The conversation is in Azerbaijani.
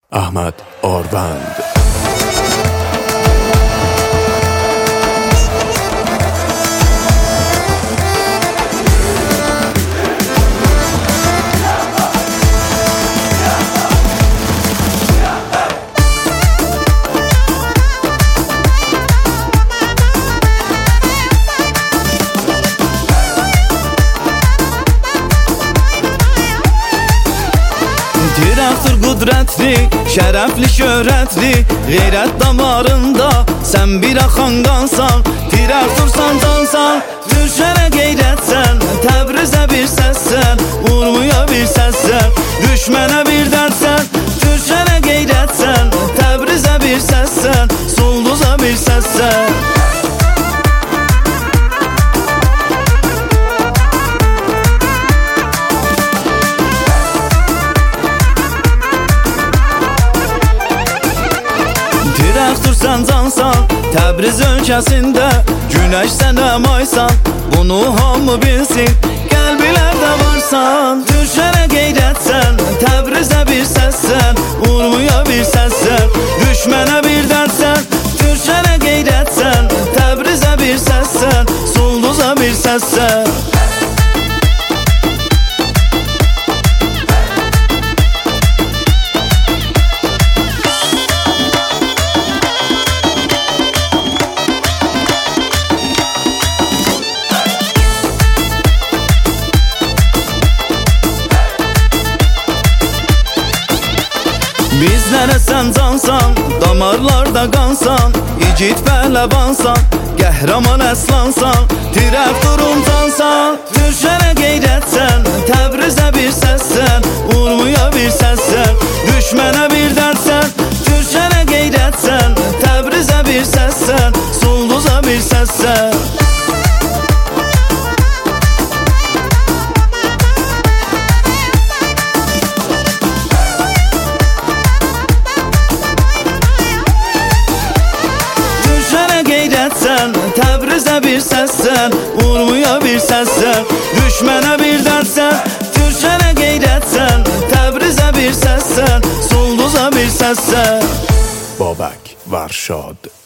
Ahmad Orvand. Tirafdır qudrətli, şərəfli, şöhrətli, qeyrət damarında sən bir axan qansan. Tirafdursan cansan, düşənə qeyrətsən, Təbrizə bir səssən, Urmuya bir səssən, düşmənə bir dərdsən. Düşənə qeyrətsən, Təbrizə bir səssən, Sulduza bir səssən. Tirafdursan cansan, Təbriz ölkəsində, Günəş sənə maysan, bunu hamı bilsin, qəlbilərdə varsan. Düşənə qeyrətsən, Təbrizə bir səssən, Urmuya bir səssən, düşmənə bir dərdsən. Düşənə qeyrətsən, Təbrizə bir səssən, Sulduza bir səssən. Bizlərə sən cansan, damarlarda qansan, igid pəhləvansan, qəhrəman əslansan, Tirafdurun cansan. Düşənə qeyrətsən, Təbrizə bir səssən, Urmuya bir səssən, düşmənə bir dərdsən. Düşənə qeyrətsən, Təbrizə bir səssən, Sulduza bir səssən. Təbrizə bir səssən, Urmuya bir səssən, düşmənə bir dərdsən. Düşənə qeyrətsən, Təbrizə bir səssən, Sulduza bir səssən. Babak Varşad.